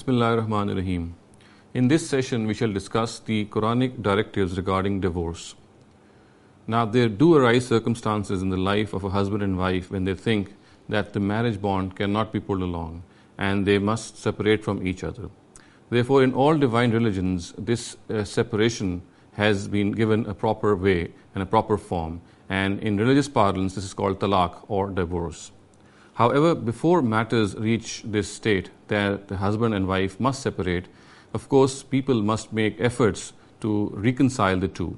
Bismillahirrahmanirrahim. In this session, we shall discuss the Quranic directives regarding divorce. Now, there do arise circumstances in the life of a husband and wife when they think that the marriage bond cannot be pulled along and they must separate from each other. Therefore, in all divine religions, this separation has been given a proper way and a proper form, and in religious parlance, this is called talaq or divorce. However, before matters reach this state that the husband and wife must separate, of course, people must make efforts to reconcile the two.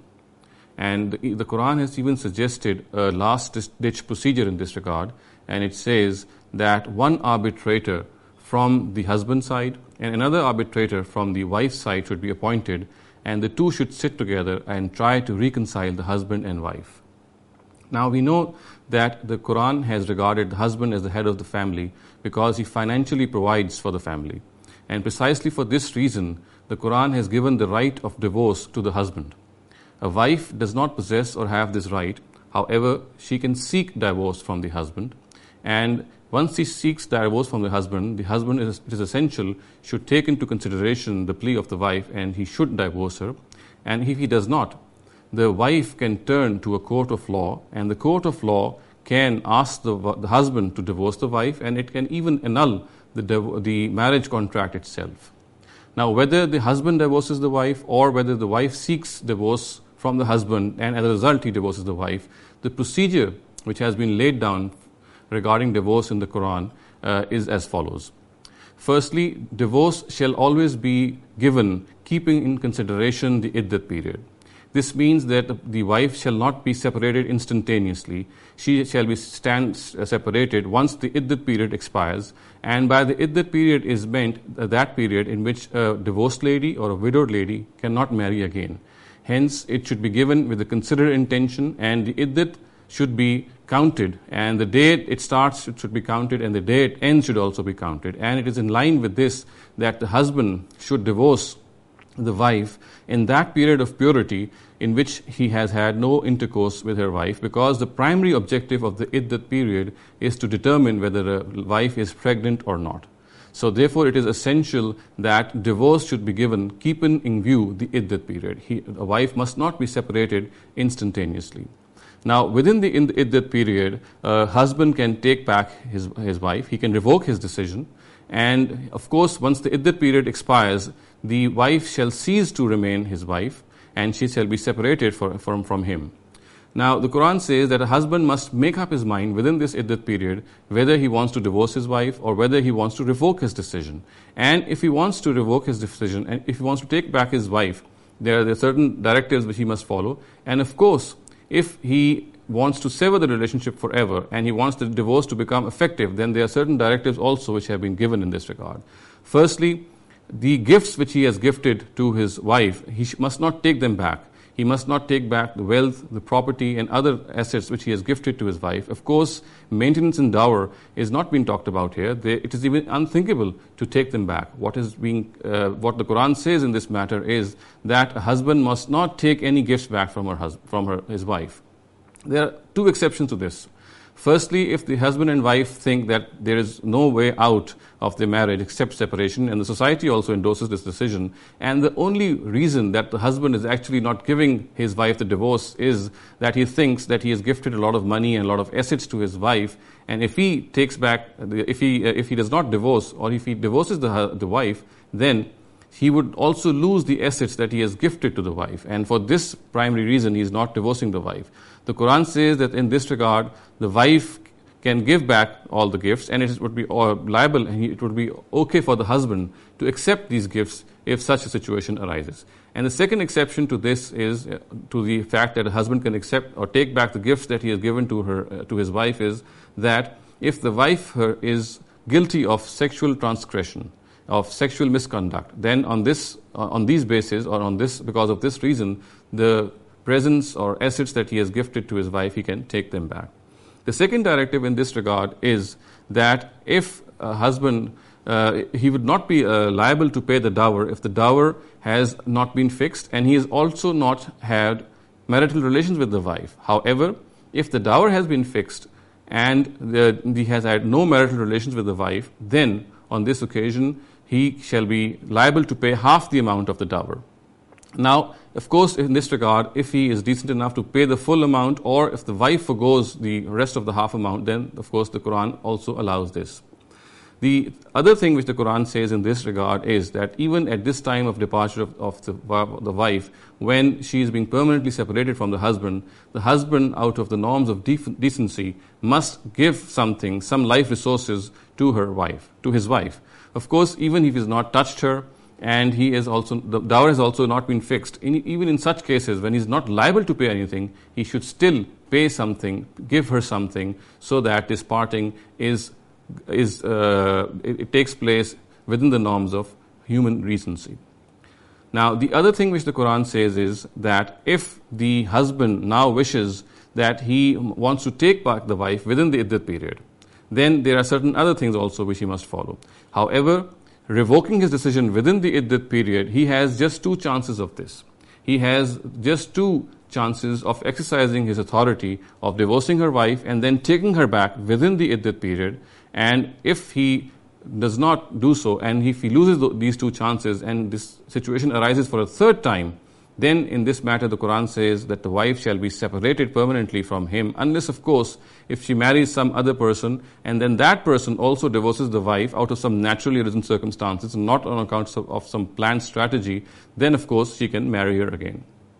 And the Quran has even suggested a last-ditch procedure in this regard, and it says that one arbitrator from the husband's side and another arbitrator from the wife's side should be appointed, and the two should sit together and try to reconcile the husband and wife. Now, we know that the Quran has regarded the husband as the head of the family because he financially provides for the family. And precisely for this reason, the Quran has given the right of divorce to the husband. A wife does not possess or have this right. However, she can seek divorce from the husband. And once she seeks divorce from the husband, it is essential, should take into consideration the plea of the wife and he should divorce her. And if he does not, the wife can turn to a court of law, and the court of law can ask the husband to divorce the wife, and it can even annul the marriage contract itself. Now, whether the husband divorces the wife or whether the wife seeks divorce from the husband and as a result he divorces the wife, the procedure which has been laid down regarding divorce in the Quran is as follows. Firstly, divorce shall always be given keeping in consideration the iddat period. This means that the wife shall not be separated instantaneously. She shall be separated once the iddat period expires. And by the iddat period is meant that period in which a divorced lady or a widowed lady cannot marry again. Hence, it should be given with a considered intention, and the iddat should be counted. And the day it starts, it should be counted, and the day it ends should also be counted. And it is in line with this that the husband should divorce the wife in that period of purity in which he has had no intercourse with her wife, because the primary objective of the iddat period is to determine whether a wife is pregnant or not. So therefore, it is essential that divorce should be given keeping in view the iddat period. A wife must not be separated instantaneously. Now, within the iddat period, a husband can take back his wife, he can revoke his decision, and of course, once the iddat period expires, the wife shall cease to remain his wife, and she shall be separated from him. Now, the Quran says that a husband must make up his mind within this iddat period whether he wants to divorce his wife or whether he wants to revoke his decision. And if he wants to revoke his decision and if he wants to take back his wife, there are certain directives which he must follow. And of course, if he wants to sever the relationship forever and he wants the divorce to become effective, then there are certain directives also which have been given in this regard. Firstly, the gifts which he has gifted to his wife, he must not take them back. He must not take back the wealth, the property, and other assets which he has gifted to his wife. Of course, maintenance and dower is not being talked about here. It is even unthinkable to take them back. What the Quran says in this matter is that a husband must not take any gifts back from his wife. There are two exceptions to this. Firstly, if the husband and wife think that there is no way out of the marriage except separation, and the society also endorses this decision, and the only reason that the husband is actually not giving his wife the divorce is that he thinks that he has gifted a lot of money and a lot of assets to his wife, and if he takes back, if he does not divorce, or if he divorces the wife, then he would also lose the assets that he has gifted to the wife. And for this primary reason, he is not divorcing the wife. The Quran says that in this regard, the wife can give back all the gifts, and it would be liable, and it would be okay for the husband to accept these gifts if such a situation arises. And the second exception to this is to the fact that a husband can accept or take back the gifts that he has given to his wife, is that if the wife is guilty of sexual transgression, of sexual misconduct, then on these bases, or because of this reason, the presents or assets that he has gifted to his wife, he can take them back. The second directive in this regard is that if a husband, he would not be liable to pay the dower if the dower has not been fixed and he has also not had marital relations with the wife. However, if the dower has been fixed and he has had no marital relations with the wife, then on this occasion he shall be liable to pay half the amount of the dower. Now, of course, in this regard, if he is decent enough to pay the full amount, or if the wife forgoes the rest of the half amount, then of course the Quran also allows this. The other thing which the Quran says in this regard is that even at this time of departure of the wife, when she is being permanently separated from the husband, out of the norms of decency, must give something, some life resources to his wife. Of course, even if he has not touched her, and the dower has also not been fixed, even in such cases when he is not liable to pay anything, he should still pay something, give her something, so that this parting it takes place within the norms of human recency. Now, the other thing which the Quran says is that if the husband now wishes that he wants to take back the wife within the iddat period, then there are certain other things also which he must follow. However, revoking his decision within the iddat period, he has just two chances of this. He has just two chances of exercising his authority of divorcing her wife and then taking her back within the iddat period. And if he does not do so, and if he loses these two chances and this situation arises for a third time, then in this matter the Quran says that the wife shall be separated permanently from him, unless of course if she marries some other person and then that person also divorces the wife out of some naturally arisen circumstances and not on account of some planned strategy, then of course he can marry her again.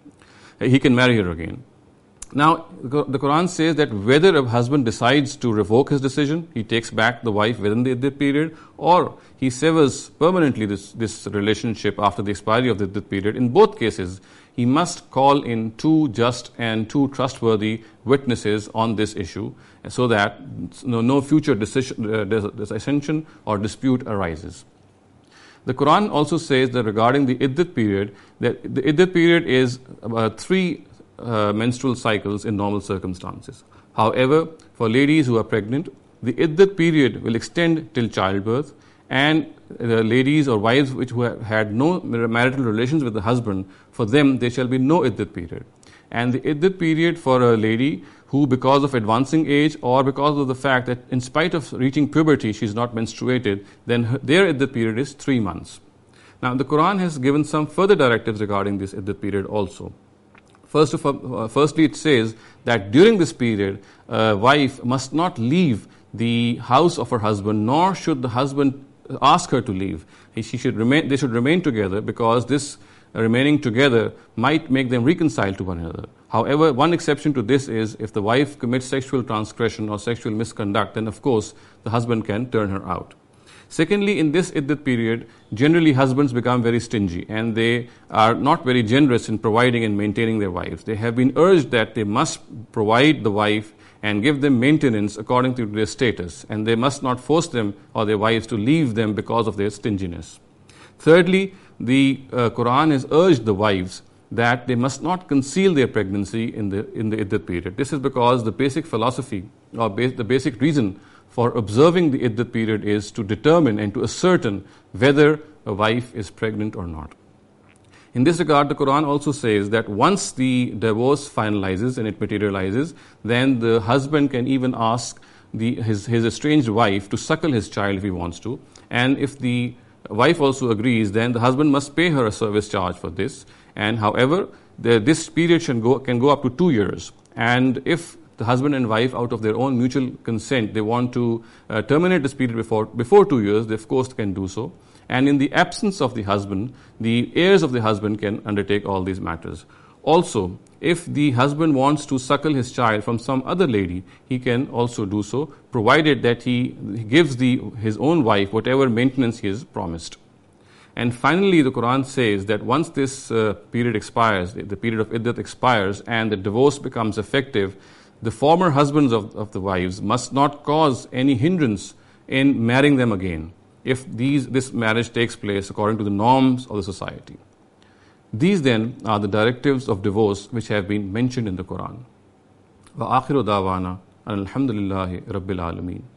Now, the Quran says that whether a husband decides to revoke his decision, he takes back the wife within the iddat period, or he severs permanently this relationship after the expiry of the iddat period, in both cases, he must call in two just and two trustworthy witnesses on this issue, so that no future dissension or dispute arises. The Quran also says that regarding the iddat period, that the iddat period is three menstrual cycles in normal circumstances. However, for ladies who are pregnant, the iddat period will extend till childbirth, and the ladies or wives who have had no marital relations with the husband, for them there shall be no iddat period. And the iddat period for a lady who, because of advancing age or because of the fact that in spite of reaching puberty she is not menstruated, then their iddat period is 3 months. Now, the Quran has given some further directives regarding this iddat period also. Firstly, it says that during this period, a wife must not leave the house of her husband, nor should the husband ask her to leave. They should remain together, because this remaining together might make them reconcile to one another. However, one exception to this is if the wife commits sexual transgression or sexual misconduct, then of course the husband can turn her out. Secondly, in this iddat period, generally husbands become very stingy and they are not very generous in providing and maintaining their wives. They have been urged that they must provide the wife and give them maintenance according to their status, and they must not force them or their wives to leave them because of their stinginess. Thirdly, the Quran has urged the wives that they must not conceal their pregnancy in the iddat period. This is because the basic philosophy or the basic reason for observing the iddat period is to determine and to ascertain whether a wife is pregnant or not. In this regard, the Quran also says that once the divorce finalizes and it materializes, then the husband can even ask his estranged wife to suckle his child if he wants to. And if the wife also agrees, then the husband must pay her a service charge for this. And however, this period can go up to 2 years. And if the husband and wife, out of their own mutual consent, they want to terminate this period before 2 years, they of course can do so. And in the absence of the husband, the heirs of the husband can undertake all these matters. Also, if the husband wants to suckle his child from some other lady, he can also do so, provided that he gives his own wife whatever maintenance he has promised. And finally, the Quran says that once this period expires, the period of iddat expires, and the divorce becomes effective, the former husbands of the wives must not cause any hindrance in marrying them again, if this marriage takes place according to the norms of the society. These then are the directives of divorce which have been mentioned in the Quran. Wa akhiru da'wana alhamdulillahi rabbil alameen.